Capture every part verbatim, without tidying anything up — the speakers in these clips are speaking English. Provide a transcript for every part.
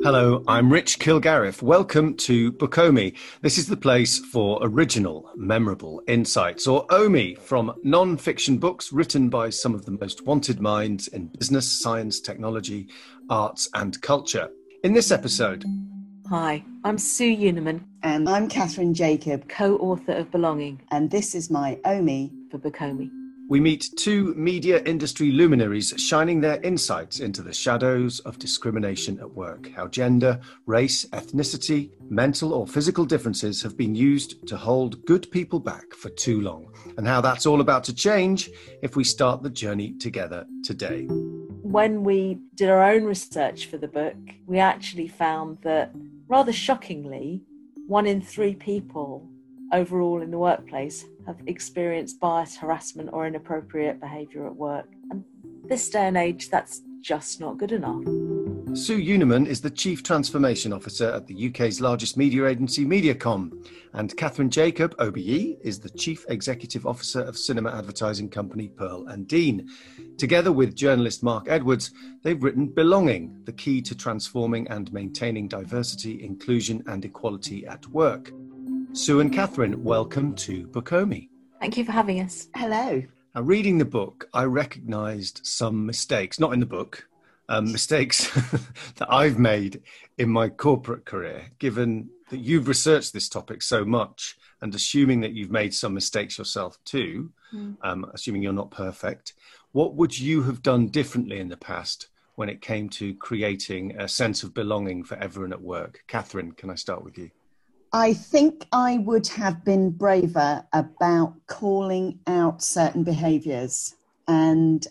Hello, I'm Rich Kilgarriff. Welcome to Bookomi. This is the place for original, memorable insights, or O M I, from non-fiction books written by some of the most wanted minds in business, science, technology, arts and culture. In this episode... Hi, I'm Sue Unerman. And I'm Catherine Jacob, co-author of Belonging. And this is my O M I for Bookomi. We meet two media industry luminaries shining their insights into the shadows of discrimination at work, how gender, race, ethnicity, mental or physical differences have been used to hold good people back for too long, and how that's all about to change if we start the journey together today. When we did our own research for the book, we actually found that, rather shockingly, one in three people overall in the workplace have experienced bias, harassment or inappropriate behaviour at work. And this day and age, that's just not good enough. Sue Unerman is the Chief Transformation Officer at the U K's largest media agency, Mediacom. And Catherine Jacob, O B E, is the Chief Executive Officer of cinema advertising company Pearl and Dean. Together with journalist Mark Edwards, they've written Belonging, the key to transforming and maintaining diversity, inclusion and equality at work. Sue and Catherine, welcome to Bookomi. Thank you for having us. Hello. Now, reading the book, I recognised some mistakes, not in the book, um, mistakes that I've made in my corporate career, given that you've researched this topic so much and assuming that you've made some mistakes yourself too, mm. um, assuming you're not perfect. What would you have done differently in the past when it came to creating a sense of belonging for everyone at work? Catherine, can I start with you? I think I would have been braver about calling out certain behaviours. And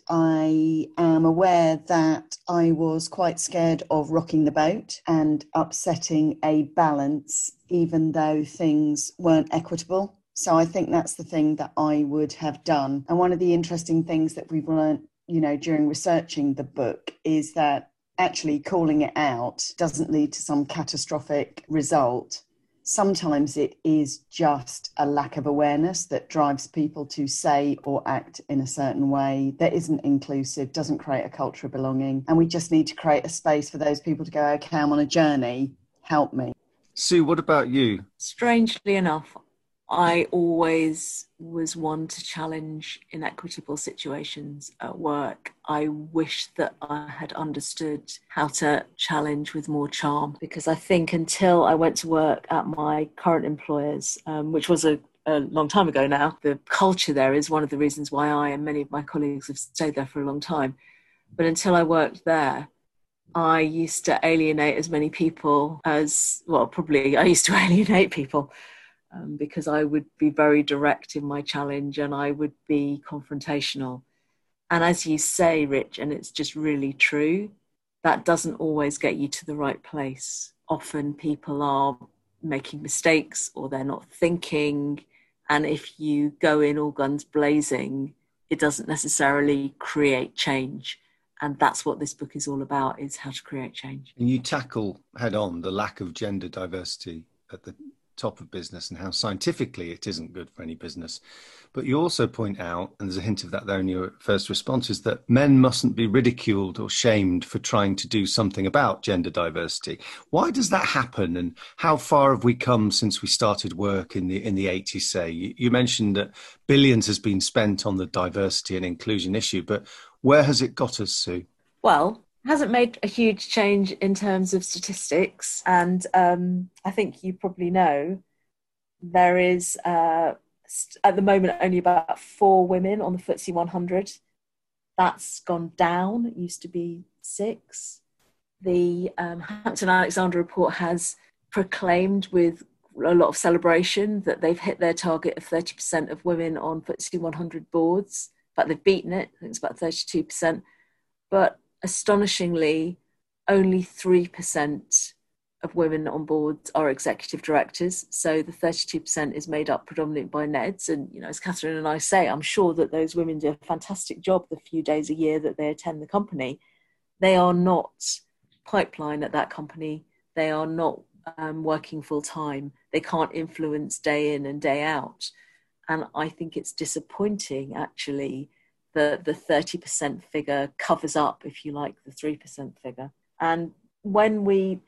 I am aware that I was quite scared of rocking the boat and upsetting a balance, even though things weren't equitable. So I think that's the thing that I would have done. And one of the interesting things that we've learned, you know, during researching the book is that actually calling it out doesn't lead to some catastrophic result. Sometimes it is just a lack of awareness that drives people to say or act in a certain way that isn't inclusive, doesn't create a culture of belonging. And we just need to create a space for those people to go, okay, I'm on a journey, help me. Sue, what about you? Strangely enough, I always was one to challenge inequitable situations at work. I wish that I had understood how to challenge with more charm, because I think until I went to work at my current employers, um, which was a, a long time ago now, the culture there is one of the reasons why I and many of my colleagues have stayed there for a long time. But until I worked there, I used to alienate as many people as, well, probably I used to alienate people. Um, because I would be very direct in my challenge and I would be confrontational. And as you say, Rich, and it's just really true, that doesn't always get you to the right place. Often people are making mistakes or they're not thinking. And if you go in all guns blazing, it doesn't necessarily create change. And that's what this book is all about, is how to create change. And you tackle head on the lack of gender diversity at the top of business and how scientifically it isn't good for any business. But you also point out, and there's a hint of that there in your first response, is that men mustn't be ridiculed or shamed for trying to do something about gender diversity. Why does that happen, and how far have we come since we started work in the in the eighties, say? You, you mentioned that billions has been spent on the diversity and inclusion issue, but where has it got us, Sue? Well, hasn't made a huge change in terms of statistics. And um, I think you probably know there is, uh, st- at the moment, only about four women on the F T S E one hundred. That's gone down. It used to be six. The um, Hampton-Alexander report has proclaimed with a lot of celebration that they've hit their target of thirty percent of women on F T S E one hundred boards, but they've beaten it. I think it's about thirty-two percent. But astonishingly, only three percent of women on boards are executive directors. So the thirty-two percent is made up predominantly by N E Ds. And, you know, as Catherine and I say, I'm sure that those women do a fantastic job the few days a year that they attend the company. They are not pipeline at that company. They are not um, working full time. They can't influence day in and day out. And I think it's disappointing, actually, the, the thirty percent figure covers up, if you like, the three percent figure. And when we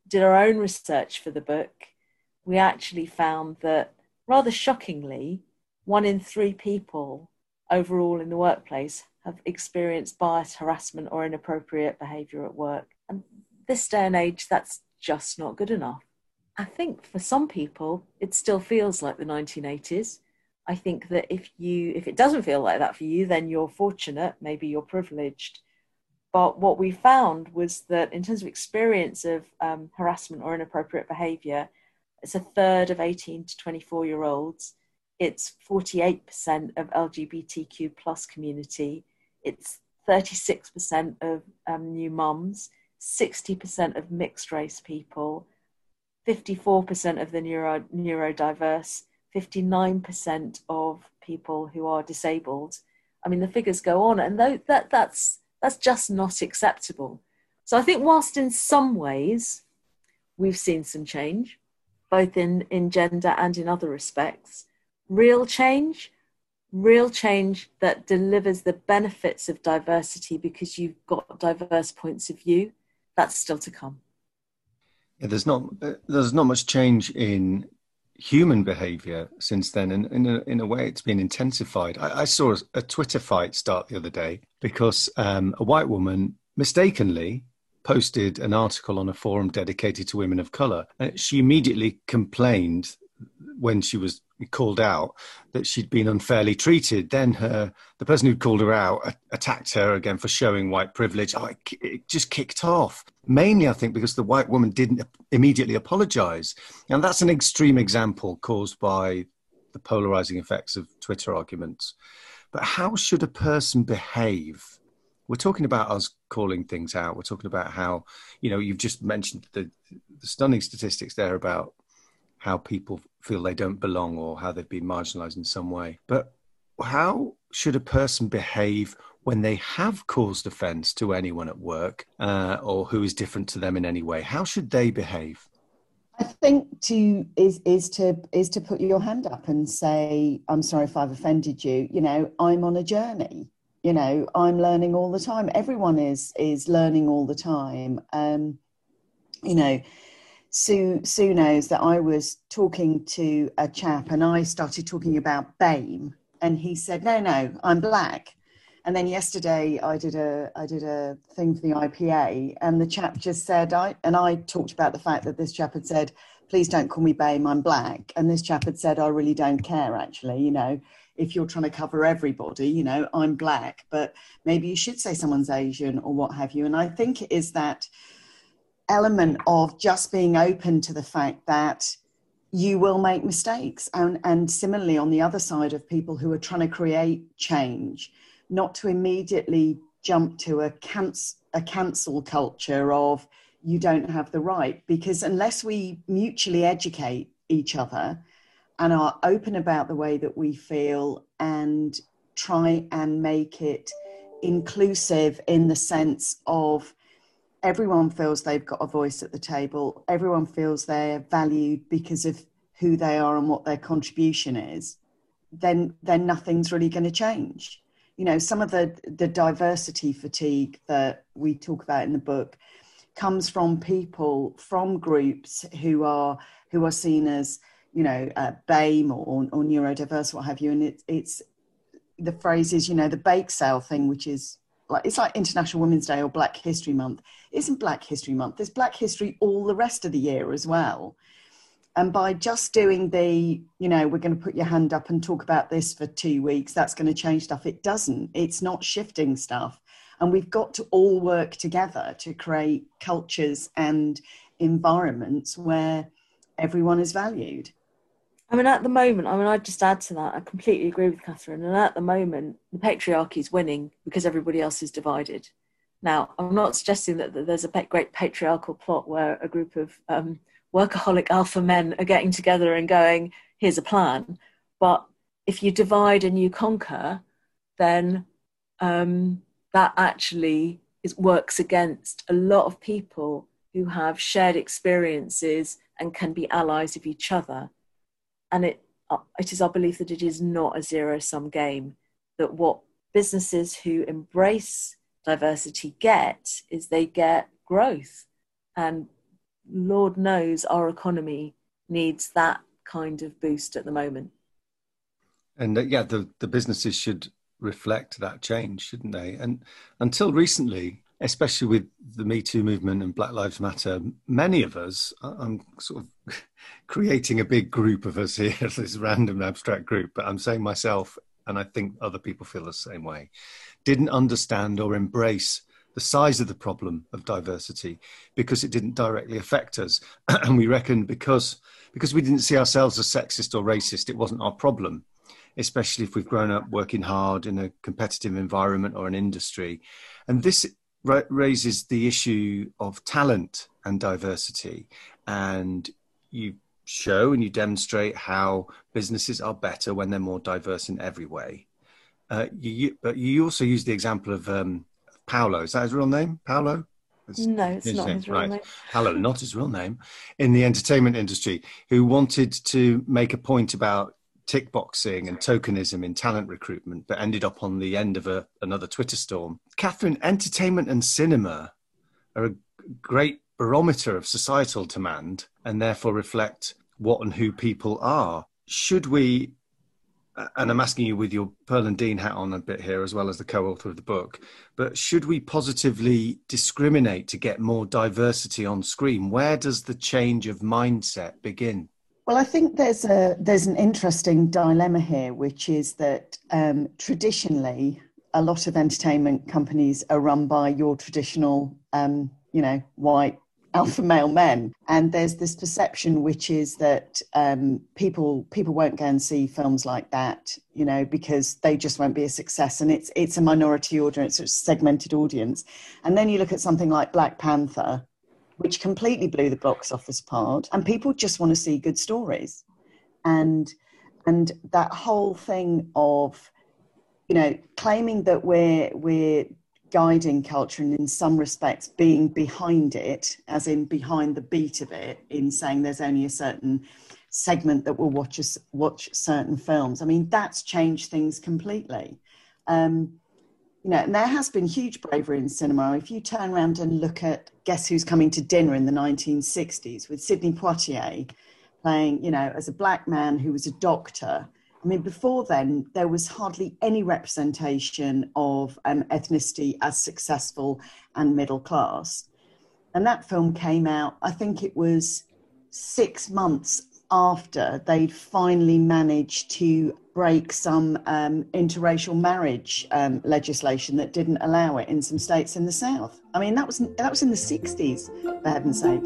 did our own research for the book, we actually found that, rather shockingly, one in three people overall in the workplace have experienced bias, harassment, or inappropriate behaviour at work. And this day and age, that's just not good enough. I think for some people, it still feels like the nineteen eighties. I think that if you, if it doesn't feel like that for you, then you're fortunate, maybe you're privileged. But what we found was that in terms of experience of um, harassment or inappropriate behaviour, it's a third of eighteen to twenty-four year olds. It's forty-eight percent of L G B T Q plus community. It's thirty-six percent of um, new mums, sixty percent of mixed race people, fifty-four percent of the neuro, neurodiverse, fifty-nine percent of people who are disabled. I mean, the figures go on, and th- that that's that's just not acceptable. So I think whilst in some ways we've seen some change, both in, in gender and in other respects, real change, real change that delivers the benefits of diversity because you've got diverse points of view, that's still to come. Yeah, there's not uh, there's not much change in human behaviour since then, and in a, in a way it's been intensified. I, I saw a, a Twitter fight start the other day because um, a white woman mistakenly posted an article on a forum dedicated to women of colour. And she immediately complained when she was called out that she'd been unfairly treated. Then her, the person who called her out a- attacked her again for showing white privilege. Oh, it, it just kicked off. Mainly, I think, because the white woman didn't immediately apologise. And that's an extreme example caused by the polarising effects of Twitter arguments. But how should a person behave? We're talking about us calling things out. We're talking about how, you know, you've just mentioned the, the stunning statistics there about how people feel they don't belong or how they've been marginalised in some way. But how should a person behave when they have caused offence to anyone at work uh, or who is different to them in any way? How should they behave? I think to is is to is to put your hand up and say, I'm sorry if I've offended you. You know, I'm on a journey. You know, I'm learning all the time. Everyone is is learning all the time. Um, you know, Sue, Sue knows that I was talking to a chap and I started talking about BAME, and he said, no, no, I'm black. And then yesterday I did a I did a thing for the I P A, and the chap just said, I and I talked about the fact that this chap had said, please don't call me BAME, I'm black. And this chap had said, I really don't care, actually, you know, if you're trying to cover everybody, you know, I'm black, but maybe you should say someone's Asian or what have you. And I think it is that element of just being open to the fact that you will make mistakes. And, and similarly, on the other side of people who are trying to create change, not to immediately jump to a, canc- a cancel culture of you don't have the right, because unless we mutually educate each other and are open about the way that we feel and try and make it inclusive in the sense of everyone feels they've got a voice at the table, everyone feels they're valued because of who they are and what their contribution is, then then nothing's really going to change. You know, some of the, the diversity fatigue that we talk about in the book comes from people, from groups who are who are seen as, you know, uh, BAME or, or neurodiverse, what have you. And it, it's, the phrase is, you know, the bake sale thing, which is like, it's like International Women's Day or Black History Month. It isn't Black History Month. There's Black History all the rest of the year as well. And by just doing the, you know, we're going to put your hand up and talk about this for two weeks, that's going to change stuff. It doesn't. It's not shifting stuff. And we've got to all work together to create cultures and environments where everyone is valued. I mean, at the moment, I mean, I'd just add to that, I completely agree with Catherine. And at the moment, the patriarchy is winning because everybody else is divided. Now, I'm not suggesting that, that there's a great patriarchal plot where a group of um, workaholic alpha men are getting together and going, here's a plan. But if you divide and you conquer, then um, that actually is, works against a lot of people who have shared experiences and can be allies of each other. And it it is our belief that it is not a zero-sum game, that what businesses who embrace diversity get is they get growth. And Lord knows our economy needs that kind of boost at the moment. And uh, yeah, the, the businesses should reflect that change, shouldn't they? And until recently, especially with the Me Too movement and Black Lives Matter, many of us, I'm sort of creating a big group of us here, this random abstract group, but I'm saying myself, and I think other people feel the same way, didn't understand or embrace the size of the problem of diversity because it didn't directly affect us. And we reckon because, because we didn't see ourselves as sexist or racist, it wasn't our problem, especially if we've grown up working hard in a competitive environment or an industry. And this ra- raises the issue of talent and diversity. And you show and you demonstrate how businesses are better when they're more diverse in every way. Uh, you, but you also use the example of um, Paolo. Is that his real name? Paolo? It's, no, it's his not name. his real right. name. Paolo, not his real name, in the entertainment industry, who wanted to make a point about tick boxing and tokenism in talent recruitment, but ended up on the end of a, another Twitter storm. Catherine, entertainment and cinema are a great barometer of societal demand and therefore reflect what and who people are. Should we, and I'm asking you with your Pearl and Dean hat on a bit here, as well as the co-author of the book, but should we positively discriminate to get more diversity on screen? Where does the change of mindset begin? Well, I think there's a there's an interesting dilemma here, which is that um, traditionally, a lot of entertainment companies are run by your traditional, um, you know, white alpha male men, and there's this perception which is that um, people people won't go and see films like that, you know, because they just won't be a success, and it's it's a minority audience, it's a segmented audience. And then you look at something like Black Panther, which completely blew the box office apart, and people just want to see good stories. And and that whole thing of, you know, claiming that we're we're guiding culture and in some respects being behind it, as in behind the beat of it, in saying there's only a certain segment that will watch us watch certain films. I mean, that's changed things completely. Um, You know, and there has been huge bravery in cinema. If you turn around and look at Guess Who's Coming to Dinner in the nineteen sixties with Sidney Poitier playing, you know, as a black man who was a doctor. I mean, before then, there was hardly any representation of um, ethnicity as successful and middle class. And that film came out, I think it was six months after they'd finally managed to break some um, interracial marriage um, legislation that didn't allow it in some states in the South. I mean, that was that was in the sixties, for heaven's sake.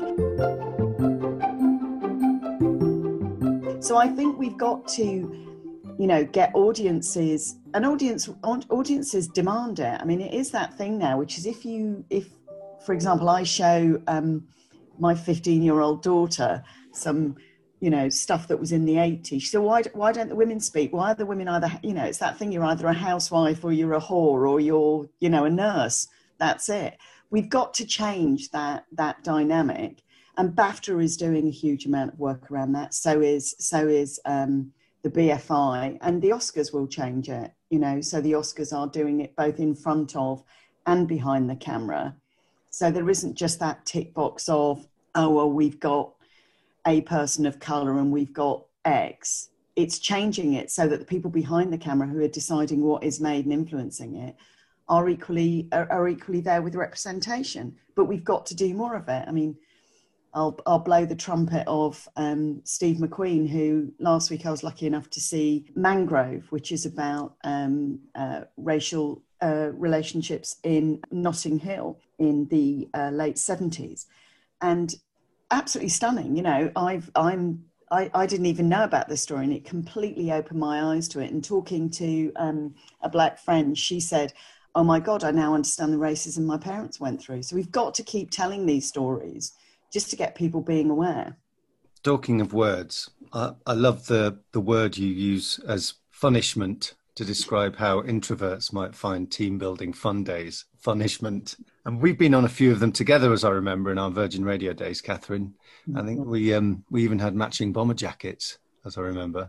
So I think we've got to, you know, get audiences, and audience audiences demand it. I mean, it is that thing now, which is if you, if, for example, I show um, my fifteen-year-old daughter some, you know, stuff that was in the eighties. So why why don't the women speak? Why are the women either, you know, it's that thing, you're either a housewife or you're a whore or you're, you know, a nurse. That's it. We've got to change that that dynamic. And BAFTA is doing a huge amount of work around that. So is so is um, the B F I, and the Oscars will change it. You know, so the Oscars are doing it both in front of and behind the camera. So there isn't just that tick box of, oh well, we've got a person of colour and we've got X. It's changing it so that the people behind the camera who are deciding what is made and influencing it are equally are, are equally there with representation. But we've got to do more of it. I mean, I'll I'll blow the trumpet of um, Steve McQueen, who last week I was lucky enough to see Mangrove, which is about um, uh, racial uh, relationships in Notting Hill in the uh, late seventies, and absolutely stunning. You know, I've I'm I, I didn't even know about this story, and it completely opened my eyes to it. And talking to um, a black friend, she said, "Oh my God, I now understand the racism my parents went through." So we've got to keep telling these stories, just to get people being aware. Talking of words, I, I love the, the word you use as punishment to describe how introverts might find team building fun days. Punishment. And we've been on a few of them together, as I remember, in our Virgin Radio days, Catherine. I think we um, we even had matching bomber jackets, as I remember.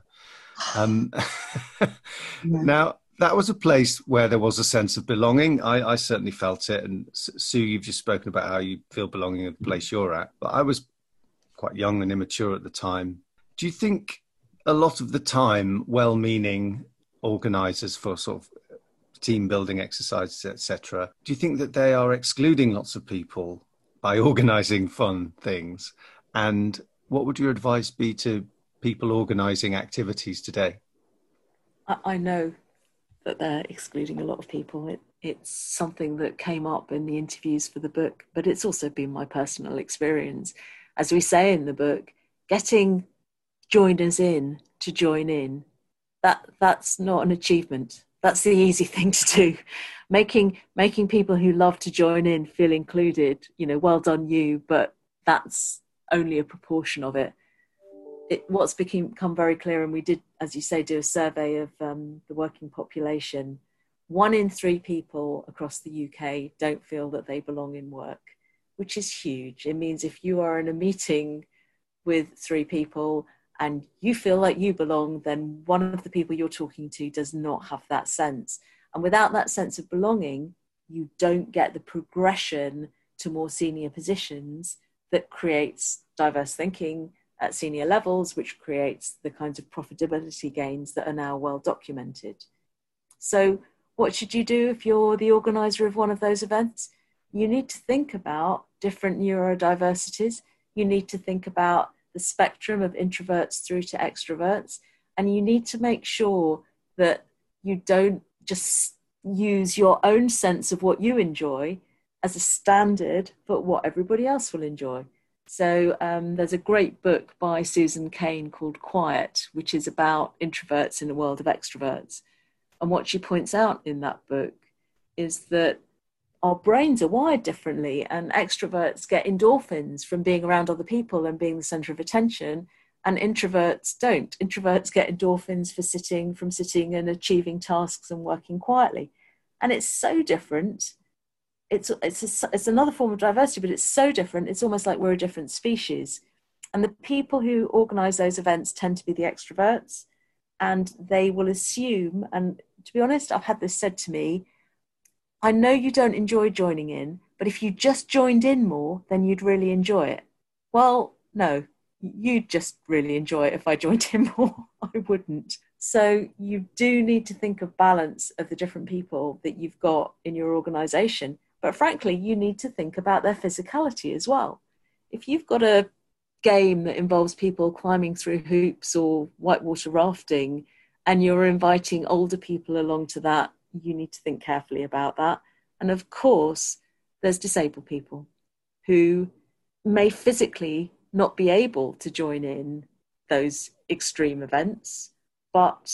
Um, yeah. Now, that was a place where there was a sense of belonging. I, I certainly felt it. And Sue, you've just spoken about how you feel belonging at the place you're at. But I was quite young and immature at the time. Do you think a lot of the time, well-meaning organisers for sort of team building exercises, et cetera, do you think that they are excluding lots of people by organising fun things? And what would your advice be to people organising activities today? I, I know that they're excluding a lot of people. It, it's something that came up in the interviews for the book, but it's also been my personal experience. As we say in the book, getting joiners in to join in, that that's not an achievement. That's the easy thing to do. Making making people who love to join in feel included, you know, well done you, but that's only a proportion of it. It what's become, become very clear, and we did, as you say, do a survey of um, the working population. One in three people across the U K don't feel that they belong in work, which is huge. It means if you are in a meeting with three people and you feel like you belong, then one of the people you're talking to does not have that sense. And without that sense of belonging, you don't get the progression to more senior positions that creates diverse thinking at senior levels, which creates the kinds of profitability gains that are now well documented. So what should you do if you're the organizer of one of those events? You need to think about different neurodiversities. You need to think about the spectrum of introverts through to extroverts. And you need to make sure that you don't just use your own sense of what you enjoy as a standard for what everybody else will enjoy. So um, there's a great book by Susan Cain called Quiet, which is about introverts in a world of extroverts. And what she points out in that book is that our brains are wired differently, and extroverts get endorphins from being around other people and being the center of attention, and introverts don't. Introverts get endorphins for sitting, from sitting and achieving tasks and working quietly. And it's so different. It's, it's, a, it's another form of diversity, but it's so different. It's almost like we're a different species. And the people who organize those events tend to be the extroverts, and they will assume, and to be honest, I've had this said to me, I know you don't enjoy joining in, but if you just joined in more, then you'd really enjoy it. Well, no, you'd just really enjoy it if I joined in more. I wouldn't. So you do need to think of balance of the different people that you've got in your organization. But frankly, you need to think about their physicality as well. If you've got a game that involves people climbing through hoops or whitewater rafting, and you're inviting older people along to that, you need to think carefully about that. And of course, there's disabled people who may physically not be able to join in those extreme events, but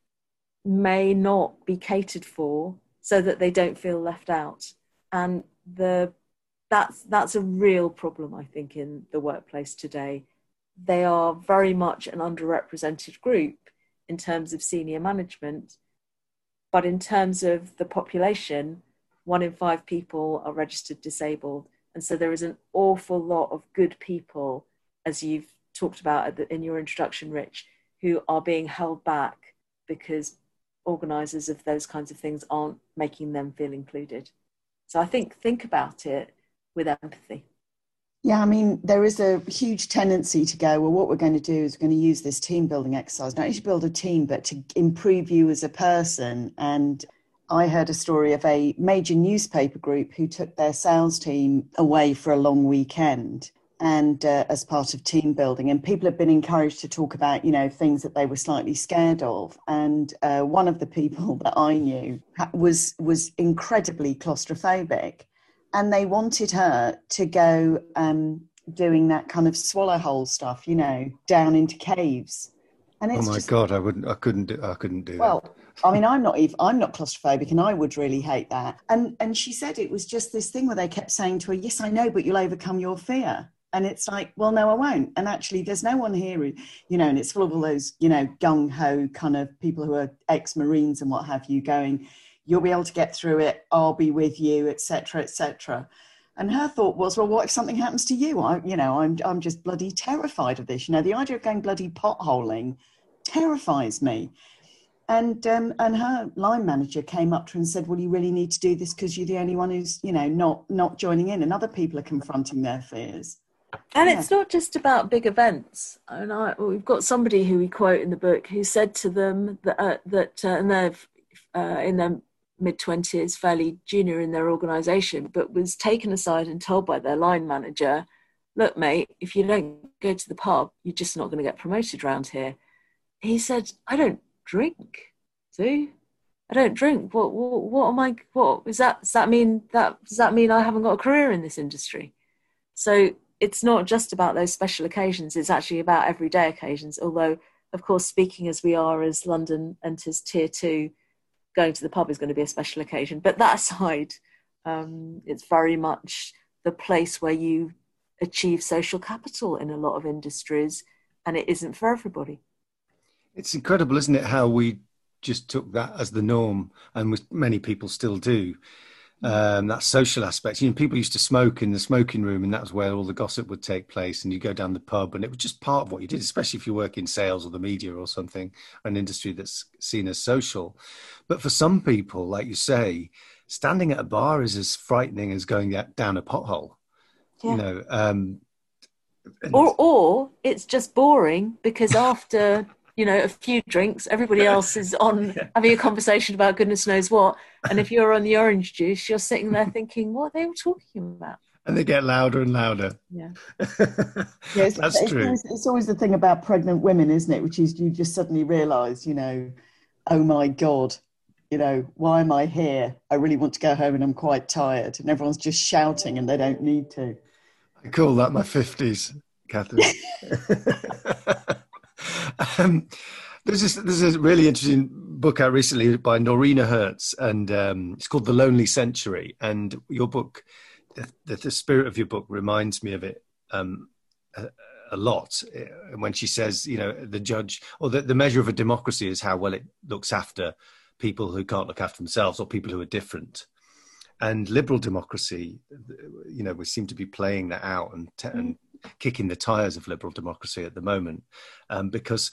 may not be catered for so that they don't feel left out. And the that's that's a real problem, I think, in the workplace today. They are very much an underrepresented group in terms of senior management. But in terms of the population, one in five people are registered disabled. And so there is an awful lot of good people, as you've talked about at the, in your introduction, Rich, who are being held back because organisers of those kinds of things aren't making them feel included. So I think, think about it with empathy. Yeah, I mean, there is a huge tendency to go, well, what we're going to do is we're going to use this team building exercise, not only to build a team, but to improve you as a person. And I heard a story of a major newspaper group who took their sales team away for a long weekend and uh, as part of team building. And people have been encouraged to talk about, you know, things that they were slightly scared of. And uh, one of the people that I knew was was incredibly claustrophobic. And they wanted her to go um, doing that kind of swallow hole stuff, you know, down into caves. And it's oh my just, God, I wouldn't, I couldn't do, I couldn't do well, that. I mean, I'm not even, I'm not claustrophobic, and I would really hate that. And and she said it was just this thing where they kept saying to her, yes, I know, but you'll overcome your fear. And it's like, well, no, I won't. And actually, there's no one here who, you know, and it's full of all those, you know, gung-ho kind of people who are ex-Marines and what have you going, you'll be able to get through it, I'll be with you, et cetera, et cetera. And her thought was, well, what if something happens to you? I, you know, I'm, I'm just bloody terrified of this. You know, the idea of going bloody potholing terrifies me. And um, and her line manager came up to her and said, well, you really need to do this because you're the only one who's, you know, not not joining in, and other people are confronting their fears. And Yeah. it's not just about big events. And I, we've got somebody who we quote in the book who said to them that, uh, that uh, and they're uh, in their mid-twenties, fairly junior in their organisation, but was taken aside and told by their line manager, look, mate, if you don't go to the pub, you're just not going to get promoted around here. He said, I don't drink, see? I don't drink. What, what, what am I, what, is that, does that mean that, does that mean I haven't got a career in this industry? So it's not just about those special occasions, it's actually about everyday occasions. Although, of course, speaking as we are as London enters tier two, going to the pub is going to be a special occasion. But that aside, um, it's very much the place where you achieve social capital in a lot of industries, and it isn't for everybody. It's incredible, isn't it, how we just took that as the norm, and many people still do. Um, that social aspect. You know, people used to smoke in the smoking room, and that was where all the gossip would take place. And you go down the pub, and it was just part of what you did, especially if you work in sales or the media or something, an industry that's seen as social. But for some people, like you say, standing at a bar is as frightening as going down a pothole. Yeah. You know, um, and... or or it's just boring because after. You know, a few drinks, everybody else is on yeah. having a conversation about goodness knows what. And if you're on the orange juice, you're sitting there thinking, what are they all talking about? And they get louder and louder. Yeah. Yes, that's it's, true. It's always, it's always the thing about pregnant women, isn't it? Which is you just suddenly realise, you know, oh my God, you know, why am I here? I really want to go home and I'm quite tired. And everyone's just shouting and they don't need to. I call that my fifties, Catherine. Um, there's, this, there's a really interesting book out recently by Norina Hertz, and um, it's called The Lonely Century. And your book, the, the spirit of your book reminds me of it um, a, a lot. When she says, you know, the judge or the, the measure of a democracy is how well it looks after people who can't look after themselves or people who are different. And liberal democracy, you know, we seem to be playing that out and, t- and kicking the tires of liberal democracy at the moment, um, because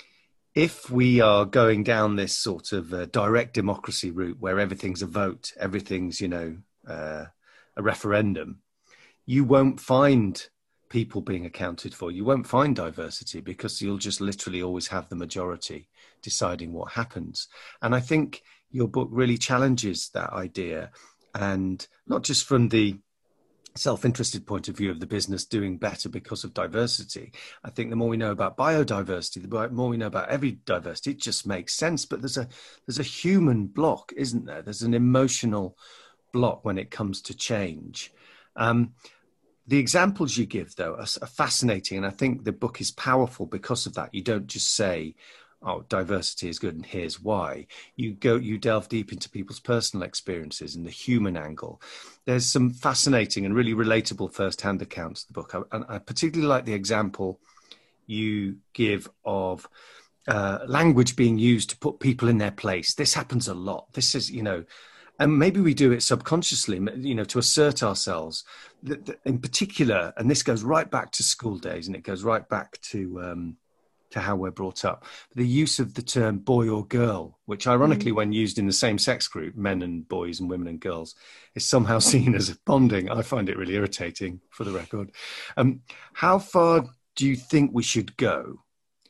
if we are going down this sort of uh, direct democracy route where everything's a vote, everything's, you know, uh, a referendum, you won't find people being accounted for. You won't find diversity because you'll just literally always have the majority deciding what happens. And I think your book really challenges that idea, and not just from the self-interested point of view of the business doing better because of diversity. I think the more we know about biodiversity, the more we know about every diversity, it just makes sense. But there's a there's a human block, isn't there? There's an emotional block when it comes to change. Um, the examples you give, though, are, are fascinating, and I think the book is powerful because of that. You don't just say, oh, diversity is good and here's why. You go, you delve deep into people's personal experiences and the human angle. There's some fascinating and really relatable first-hand accounts of the book. I, and I particularly like the example you give of uh, language being used to put people in their place. This happens a lot. This is, you know, and maybe we do it subconsciously, you know, to assert ourselves. In particular, and this goes right back to school days, and it goes right back to um, to how we're brought up. The use of the term boy or girl, which ironically, mm. when used in the same sex group, men and boys and women and girls, is somehow seen as bonding. I find it really irritating, for the record. Um, how far do you think we should go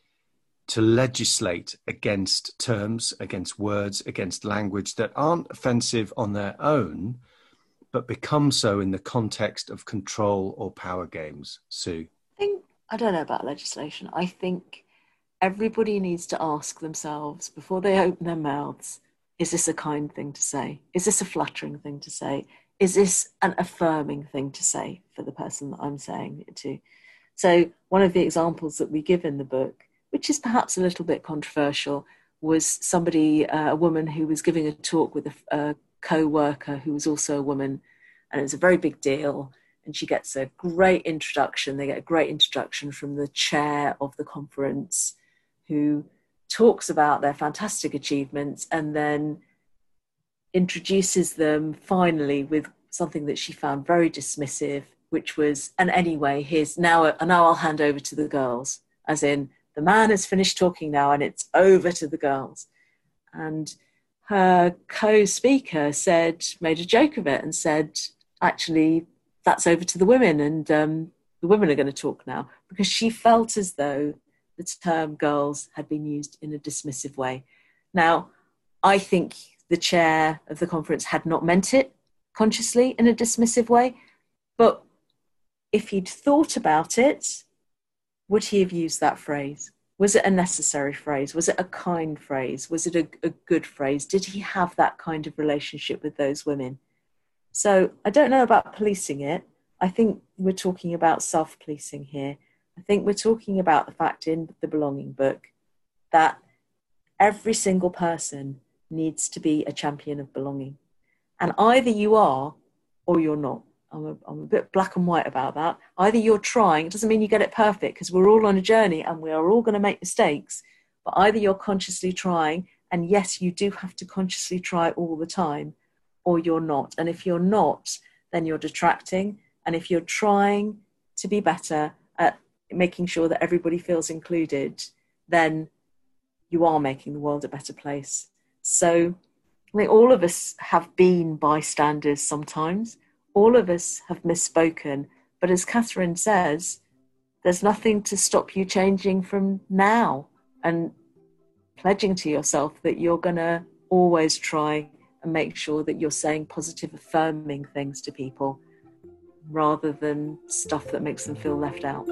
to legislate against terms, against words, against language that aren't offensive on their own, but become so in the context of control or power games? Sue? I think, I don't know about legislation. I think everybody needs to ask themselves before they open their mouths, is this a kind thing to say? Is this a flattering thing to say? Is this an affirming thing to say for the person that I'm saying it to? So one of the examples that we give in the book, which is perhaps a little bit controversial, was somebody, uh, a woman who was giving a talk with a, a co-worker who was also a woman, and it was a very big deal. And she gets a great introduction. They get a great introduction from the chair of the conference, who talks about their fantastic achievements and then introduces them finally with something that she found very dismissive, which was, and anyway, here's now, now I'll hand over to the girls, as in the man has finished talking now and it's over to the girls. And her co-speaker said, made a joke of it and said, actually, that's over to the women. And um, the women are going to talk now, because she felt as though the term girls had been used in a dismissive way. Now, I think the chair of the conference had not meant it consciously in a dismissive way, but if he'd thought about it, would he have used that phrase? Was it a necessary phrase? Was it a kind phrase? Was it a, a good phrase? Did he have that kind of relationship with those women? So I don't know about policing it. I think we're talking about self-policing here. I think we're talking about the fact in the Belonging Book that every single person needs to be a champion of belonging. And either you are or you're not. I'm a, I'm a bit black and white about that. Either you're trying, it doesn't mean you get it perfect, because we're all on a journey and we are all going to make mistakes, but either you're consciously trying, and yes, you do have to consciously try all the time, or you're not. And if you're not, then you're detracting. And if you're trying to be better at making sure that everybody feels included, then you are making the world a better place. So I think all of us have been bystanders sometimes. All of us have misspoken. But as Catherine says, there's nothing to stop you changing from now and pledging to yourself that you're going to always try and make sure that you're saying positive, affirming things to people rather than stuff that makes them feel left out.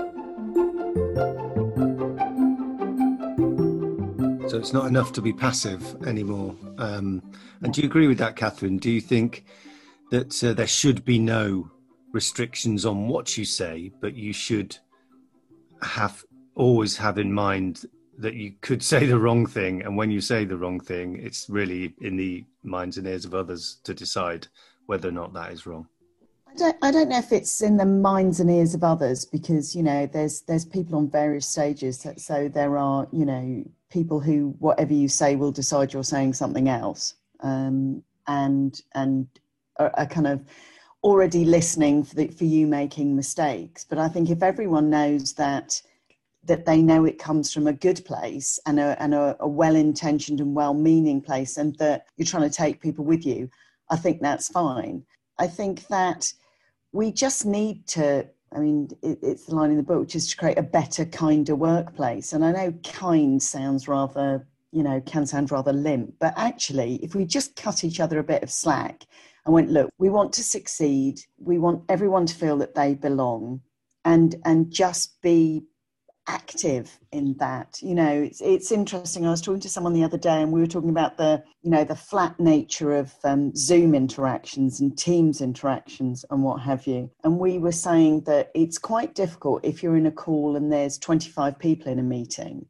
So it's not enough to be passive anymore. Um, and do you agree with that, Catherine? Do you think that uh, there should be no restrictions on what you say, but you should have always have in mind that you could say the wrong thing, and when you say the wrong thing, it's really in the minds and ears of others to decide whether or not that is wrong? I don't, I don't know if it's in the minds and ears of others, because, you know, there's there's people on various stages. So, so there are, you know, people who, whatever you say, will decide you're saying something else, um, and and are, are kind of already listening for, the, for you making mistakes. But I think if everyone knows that that they know it comes from a good place and a, and a, a well-intentioned and well-meaning place, and that you're trying to take people with you, I think that's fine. I think that we just need to, I mean, it, it's the line in the book, which is to create a better, kinder workplace. And I know kind sounds rather, you know, can sound rather limp, but actually, if we just cut each other a bit of slack and went, look, we want to succeed, we want everyone to feel that they belong, and and just be active in that. You know, it's it's interesting. I was talking to someone the other day, and we were talking about the, you know, the flat nature of um, Zoom interactions and Teams interactions and what have you. And we were saying that it's quite difficult if you're in a call and there's twenty-five people in a meeting,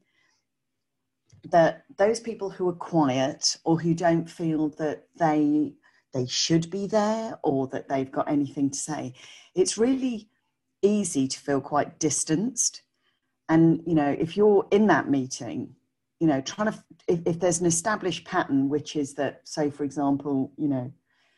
that those people who are quiet or who don't feel that they they should be there or that they've got anything to say, it's really easy to feel quite distanced. And, you know, if you're in that meeting, you know, trying to, if, if there's an established pattern, which is that, say, for example, you know,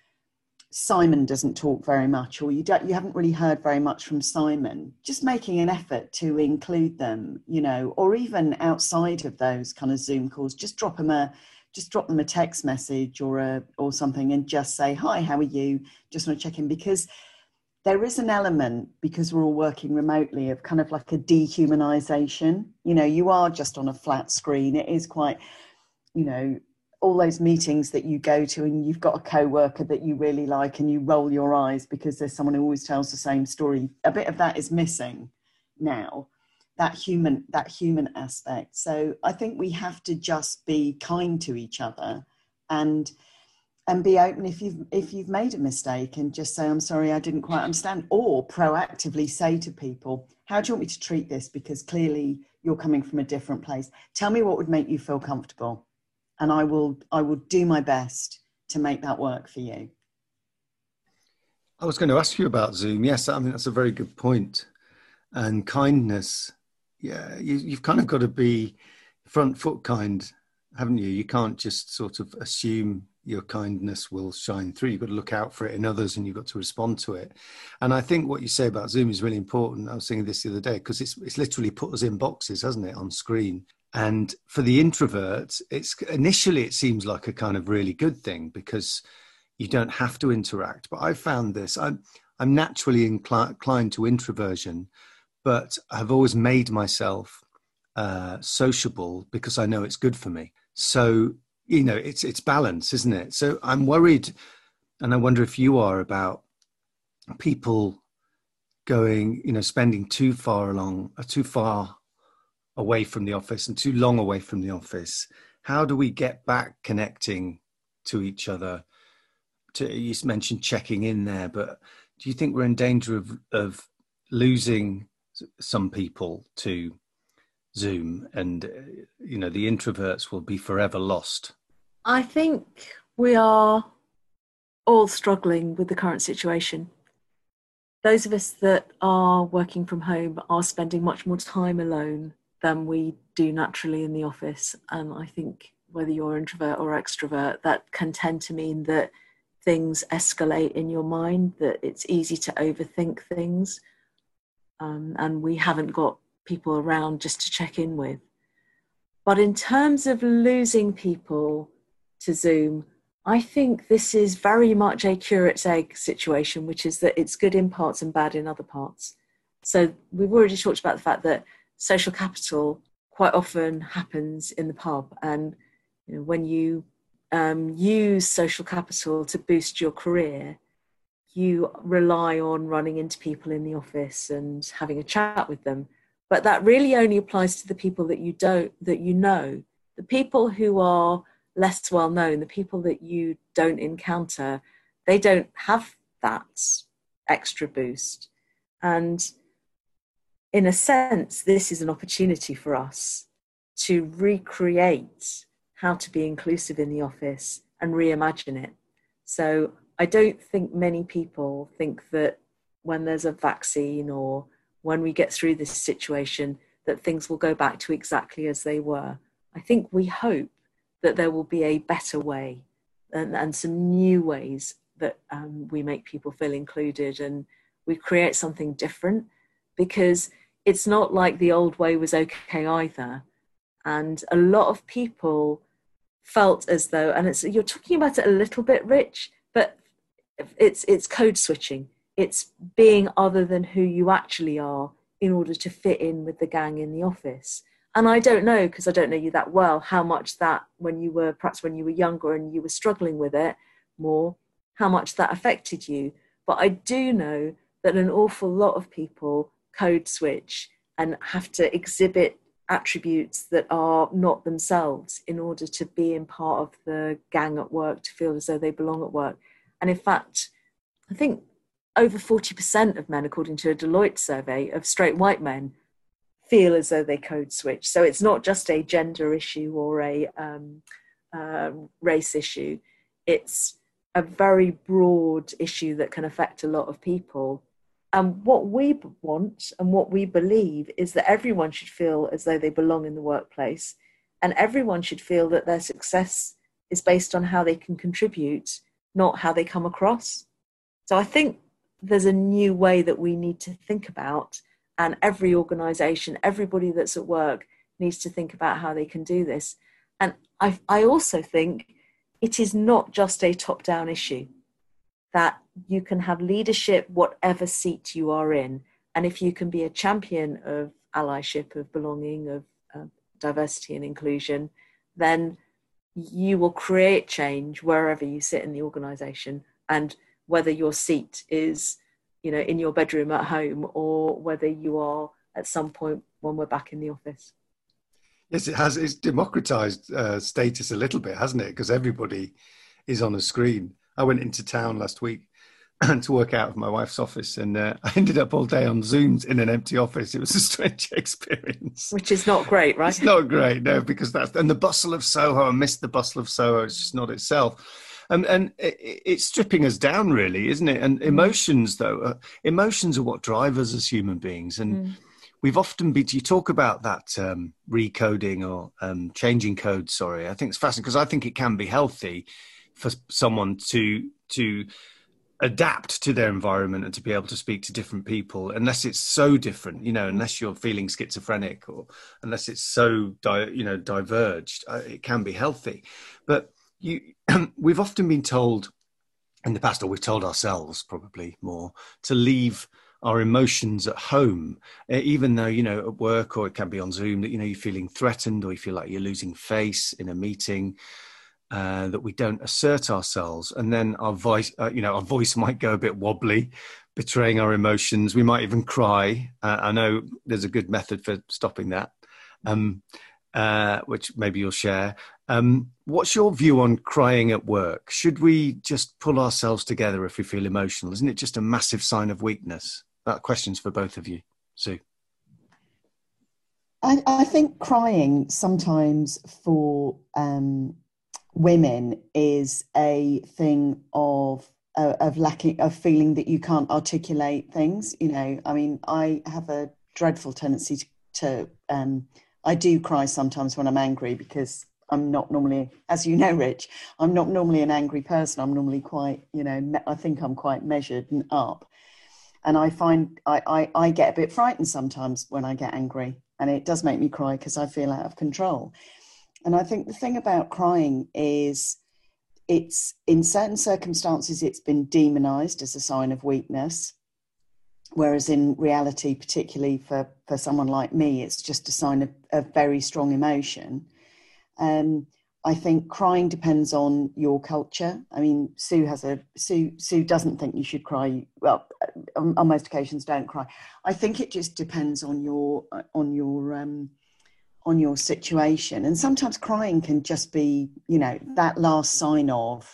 Simon doesn't talk very much, or you don't, you haven't really heard very much from Simon, just making an effort to include them, you know, or even outside of those kind of Zoom calls, just drop them a, just drop them a text message or a, or something, and just say, hi, how are you? Just want to check in, because there is an element, because we're all working remotely, of kind of like a dehumanization. You know, you are just on a flat screen. It is quite, you know, all those meetings that you go to and you've got a co-worker that you really like and you roll your eyes because there's someone who always tells the same story. A bit of that is missing now, that human, that human aspect. So I think we have to just be kind to each other and and be open if you've if you've made a mistake, and just say, I'm sorry, I didn't quite understand, or proactively say to people, how do you want me to treat this? Because clearly you're coming from a different place. Tell me what would make you feel comfortable, and I will I will do my best to make that work for you. I was going to ask you about Zoom. Yes, I mean, that's a very good point. And kindness, yeah, you, you've kind of got to be front foot kind, haven't you? You can't just sort of assume your kindness will shine through. You've got to look out for it in others, and you've got to respond to it. And I think what you say about Zoom is really important. I was thinking this the other day, because it's it's literally put us in boxes, hasn't it, on screen? And for the introverts, it's initially it seems like a kind of really good thing because you don't have to interact. But I found this, I I'm naturally incli- inclined to introversion, but I've always made myself uh, sociable because I know it's good for me. So, you know, it's it's balance, isn't it? So I'm worried, and I wonder if you are, about people going, you know, spending too far along, uh, too far away from the office and too long away from the office. How do we get back connecting to each other? To, you mentioned checking in there, but do you think we're in danger of, of losing some people to Zoom, and, uh, you know, the introverts will be forever lost? I think we are all struggling with the current situation. Those of us that are working from home are spending much more time alone than we do naturally in the office. And I think whether you're introvert or extrovert, that can tend to mean that things escalate in your mind, that it's easy to overthink things. Um, and we haven't got people around just to check in with. But in terms of losing people to Zoom, I think this is very much a curate's egg situation, which is that it's good in parts and bad in other parts. So we've already talked about the fact that social capital quite often happens in the pub. And you know, when you um, use social capital to boost your career, you rely on running into people in the office and having a chat with them. But that really only applies to the people that you don't, that you know. The people who are less well known, the people that you don't encounter, they don't have that extra boost. And in a sense, this is an opportunity for us to recreate how to be inclusive in the office and reimagine it. So I don't think many people think that when there's a vaccine or when we get through this situation, that things will go back to exactly as they were. I think we hope that there will be a better way and, and some new ways that um, we make people feel included and we create something different, because it's not like the old way was okay either. And a lot of people felt as though, and it's, you're talking about it a little bit, Rich, but it's it's code switching. It's being other than who you actually are in order to fit in with the gang in the office. And I don't know, because I don't know you that well, how much that, when you were, perhaps when you were younger and you were struggling with it more, how much that affected you. But I do know that an awful lot of people code switch and have to exhibit attributes that are not themselves in order to be in part of the gang at work, to feel as though they belong at work. And in fact, I think over forty percent of men, according to a Deloitte survey of straight white men, feel as though they code switch. So it's not just a gender issue or a um, uh, race issue. It's a very broad issue that can affect a lot of people. And what we want and what we believe is that everyone should feel as though they belong in the workplace, and everyone should feel that their success is based on how they can contribute, not how they come across. So I think there's a new way that we need to think about, and every organisation, everybody that's at work needs to think about how they can do this. And I, I also think it is not just a top-down issue, that you can have leadership whatever seat you are in. And if you can be a champion of allyship, of belonging, of uh, diversity and inclusion, then you will create change wherever you sit in the organisation, and whether your seat is, you know, in your bedroom at home or whether you are at some point when we're back in the office. Yes, it has. It's democratized uh, status a little bit, hasn't it? Because everybody is on a screen. I went into town last week to work out of my wife's office, and uh, I ended up all day on Zooms in an empty office. It was a strange experience. Which is not great, right? It's not great, no, because that's, and the bustle of Soho, I missed the bustle of Soho. It's just not itself. Um, and it, it's stripping us down, really, isn't it? And emotions, though, uh, emotions are what drive us as human beings. And mm. we've often been, you talk about that um, recoding or um, changing code, sorry. I think it's fascinating because I think it can be healthy for someone to to adapt to their environment and to be able to speak to different people, unless it's so different, you know, unless you're feeling schizophrenic or unless it's so, di- you know, diverged, uh, it can be healthy. But you, we've often been told in the past, or we've told ourselves probably more, to leave our emotions at home, even though, you know, at work, or it can be on Zoom, that, you know, you're feeling threatened or you feel like you're losing face in a meeting, uh, that we don't assert ourselves. And then our voice, uh, you know, our voice might go a bit wobbly, betraying our emotions. We might even cry. Uh, I know there's a good method for stopping that, um, uh, which maybe you'll share. Um, what's your view on crying at work? Should we just pull ourselves together if we feel emotional? Isn't it just a massive sign of weakness? That question's for both of you. Sue. I, I think crying sometimes for um, women is a thing of uh, of lacking, of feeling that you can't articulate things. You know, I mean, I have a dreadful tendency to, to um, I do cry sometimes when I'm angry, because I'm not normally, as you know, Rich, I'm not normally an angry person. I'm normally quite, you know, me- I think I'm quite measured and up. And I find I, I, I get a bit frightened sometimes when I get angry, and it does make me cry because I feel out of control. And I think the thing about crying is it's, in certain circumstances, it's been demonized as a sign of weakness. Whereas in reality, particularly for, for someone like me, it's just a sign of, of very strong emotion. Um, I think crying depends on your culture. I mean, Sue has a Sue. Sue doesn't think you should cry. Well, on, on most occasions, don't cry. I think it just depends on your on your um, on your situation. And sometimes crying can just be, you know, that last sign of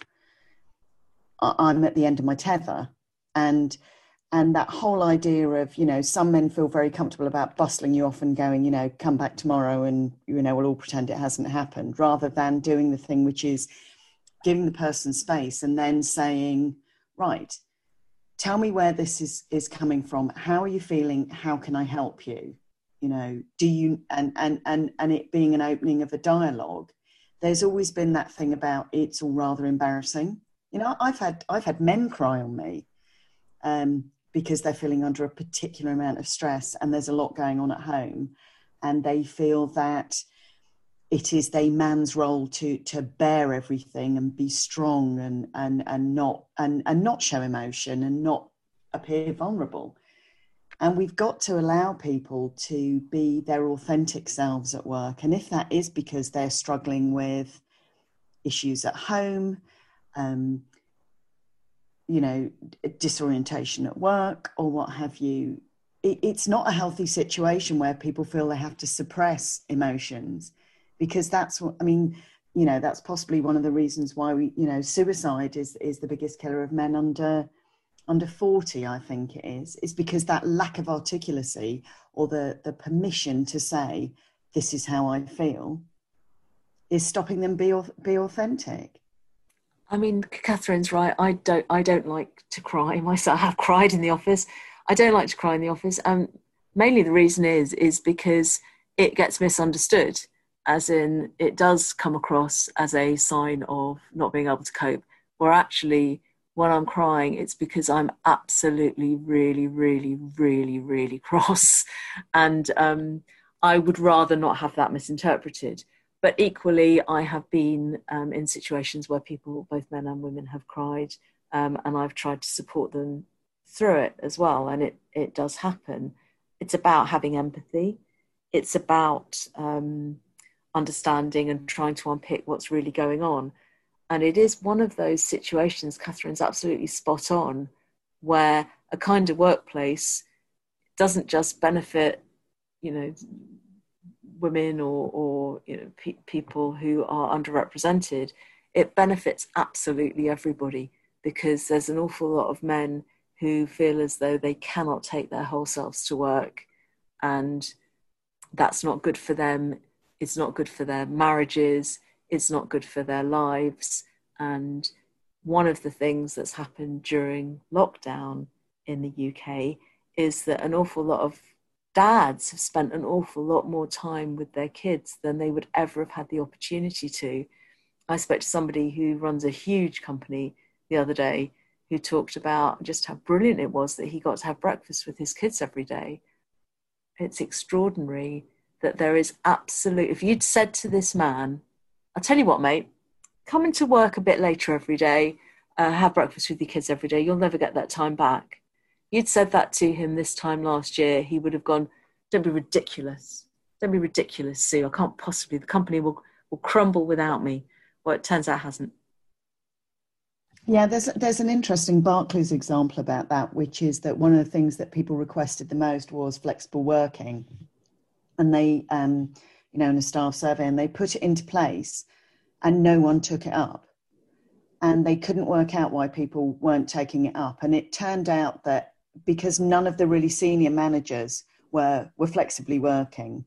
I'm at the end of my tether, and and that whole idea of, you know, some men feel very comfortable about bustling you off and going, you know, come back tomorrow and, you know, we'll all pretend it hasn't happened, rather than doing the thing which is giving the person space and then saying, right, tell me where this is, is coming from. How are you feeling? How can I help you? You know, do you, and, and, and, and it being an opening of a dialogue. There's always been that thing about it's all rather embarrassing. You know, I've had, I've had men cry on me, um, because they're feeling under a particular amount of stress and there's a lot going on at home, and they feel that it is a man's role to to bear everything and be strong and and and not and and not show emotion and not appear vulnerable. And we've got to allow people to be their authentic selves at work. And if that is because they're struggling with issues at home, um, you know, disorientation at work or what have you, it, it's not a healthy situation where people feel they have to suppress emotions, because that's what, I mean, you know, that's possibly one of the reasons why we, you know, suicide is, is the biggest killer of men under, under forty, I think it is, is because that lack of articulacy or the, the permission to say, this is how I feel, is stopping them be, be authentic. I mean, Catherine's right. I don't. I don't like to cry myself. I have cried in the office. I don't like to cry in the office. Um, mainly the reason is is because it gets misunderstood, as in it does come across as a sign of not being able to cope. Where actually, when I'm crying, it's because I'm absolutely, really, really, really, really cross, and um, I would rather not have that misinterpreted. But equally, I have been um, in situations where people, both men and women, have cried, um, and I've tried to support them through it as well. And it, it does happen. It's about having empathy. It's about um, understanding and trying to unpick what's really going on. And it is one of those situations, Catherine's absolutely spot on, where a kinder workplace doesn't just benefit, you know, women or, or you know, pe- people who are underrepresented. It benefits absolutely everybody, because there's an awful lot of men who feel as though they cannot take their whole selves to work, and that's not good for them. It's not good for their marriages. It's not good for their lives. And one of the things that's happened during lockdown in the U K is that an awful lot of dads have spent an awful lot more time with their kids than they would ever have had the opportunity to. I spoke to somebody who runs a huge company the other day who talked about just how brilliant it was that he got to have breakfast with his kids every day. It's extraordinary that there is absolute, if you'd said to this man, I'll tell you what, mate, come into work a bit later every day, uh, have breakfast with your kids every day. You'll never get that time back. You'd said that to him this time last year, he would have gone, don't be ridiculous. Don't be ridiculous, Sue. I can't possibly, the company will, will crumble without me. Well, it turns out it hasn't. Yeah, there's there's an interesting Barclays example about that, which is that one of the things that people requested the most was flexible working. And they, um, you know, in a staff survey, and they put it into place and no one took it up. And they couldn't work out why people weren't taking it up. And it turned out that because none of the really senior managers were, were flexibly working,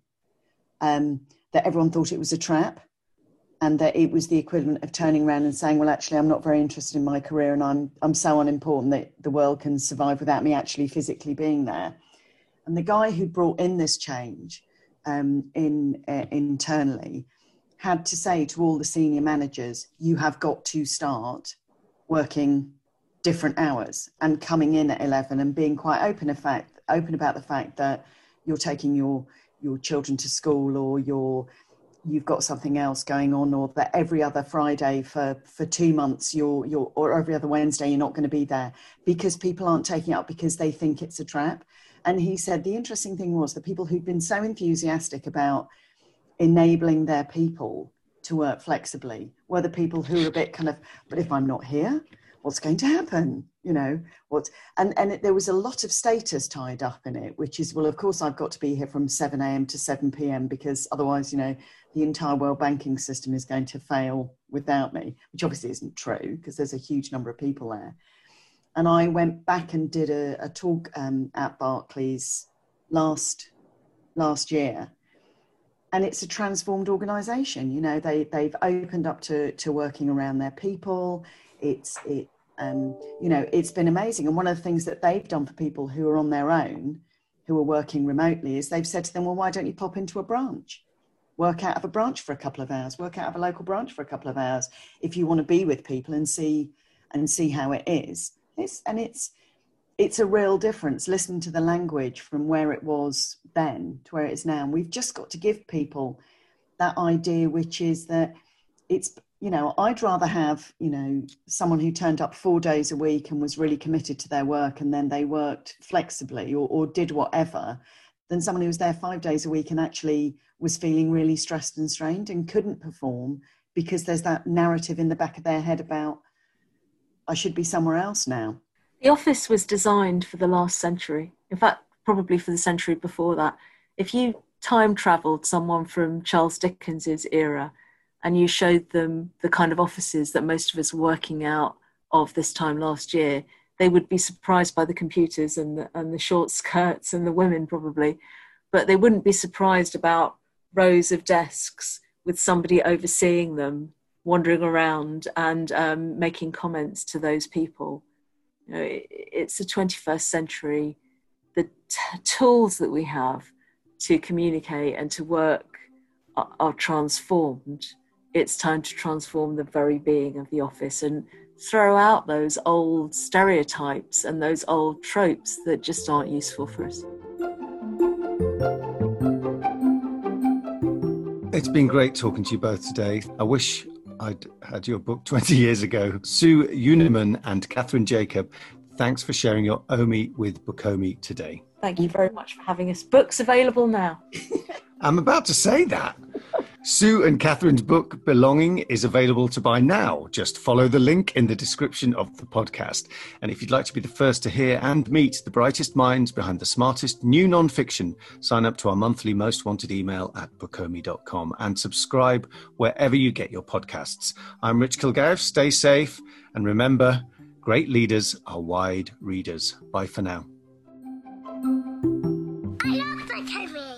um, that everyone thought it was a trap. And that it was the equivalent of turning around and saying, well, actually, I'm not very interested in my career and I'm I'm so unimportant that the world can survive without me actually physically being there. And the guy who brought in this change um, in uh, internally had to say to all the senior managers, you have got to start working different hours and coming in at eleven and being quite open, fact, open about the fact that you're taking your, your children to school or you're you've got something else going on, or that every other Friday for, for two months you're, you're, or every other Wednesday you're not going to be there, because people aren't taking it up because they think it's a trap. And he said the interesting thing was the people who'd been so enthusiastic about enabling their people to work flexibly were the people who were a bit kind of, but if I'm not here, what's going to happen? You know, what? And, and it, there was a lot of status tied up in it, which is, well, of course I've got to be here from seven a.m. to seven p.m. because otherwise, you know, the entire world banking system is going to fail without me, which obviously isn't true because there's a huge number of people there. And I went back and did a, a talk um, at Barclays last last year. And it's a transformed organisation. You know, they, they've opened up to, to working around their people. It's, it, um, you know, it's been amazing. And one of the things that they've done for people who are on their own, who are working remotely, is they've said to them, well, why don't you pop into a branch? Work out of a branch for a couple of hours, work out of a local branch for a couple of hours if you want to be with people and see and see how it is. It's, and it's it's a real difference listening to the language from where it was then to where it is now. And we've just got to give people that idea, which is that it's, you know, I'd rather have, you know, someone who turned up four days a week and was really committed to their work and then they worked flexibly or, or did whatever, than someone who was there five days a week and actually was feeling really stressed and strained and couldn't perform because there's that narrative in the back of their head about, I should be somewhere else now. The office was designed for the last century. In fact, probably for the century before that. If you time travelled someone from Charles Dickens's era and you showed them the kind of offices that most of us were working out of this time last year, they would be surprised by the computers and the, and the short skirts and the women probably, but they wouldn't be surprised about rows of desks with somebody overseeing them, wandering around and um, making comments to those people. You know, it, it's the twenty-first century. The t- tools that we have to communicate and to work are, are transformed. It's time to transform the very being of the office and throw out those old stereotypes and those old tropes that just aren't useful for us. It's been great talking to you both today. I wish I'd had your book twenty years ago. Sue Unerman and Catherine Jacob, thanks for sharing your Omi with Bookomi today. Thank you very much for having us. Books available now. I'm about to say that. Sue and Catherine's book, Belonging, is available to buy now. Just follow the link in the description of the podcast. And if you'd like to be the first to hear and meet the brightest minds behind the smartest new non-fiction, sign up to our monthly Most Wanted email at bookomi dot com and subscribe wherever you get your podcasts. I'm Rich Kilgarriff. Stay safe. And remember, great leaders are wide readers. Bye for now. I love Bookomi.